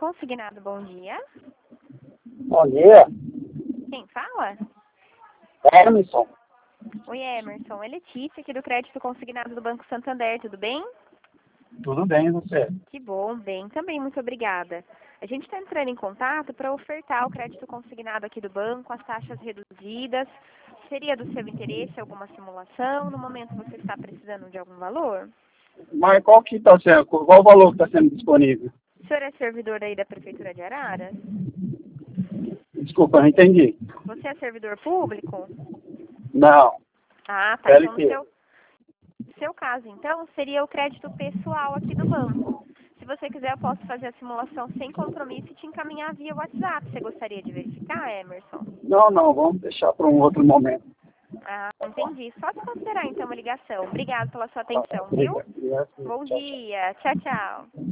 Consignado, bom dia. Bom dia, Quem fala? Emerson. Oi, Emerson. É Letícia, aqui do Crédito Consignado do Banco Santander, tudo bem? Tudo bem, e você? Que bom, bem. Também, muito obrigada. A gente está entrando em contato para ofertar o crédito consignado aqui do banco, as taxas reduzidas. Seria do seu interesse alguma simulação? No momento você está precisando de algum valor? Mas qual que está sendo, qual o valor que está sendo disponível? O senhor é servidor aí da Prefeitura de Araras? Desculpa, não entendi. Você é servidor público? Não, Ah, tá. Então, no PLT. seu caso, então, seria o crédito pessoal aqui do banco. Se você quiser, eu posso fazer a simulação sem compromisso e te encaminhar via WhatsApp. Você gostaria de verificar, Emerson? Não, vamos deixar para um outro momento. Ah, entendi. Só desconsiderar, então, uma ligação. Obrigado pela sua atenção, viu? Obrigado. Bom Tchau, tchau. dia. Tchau, tchau.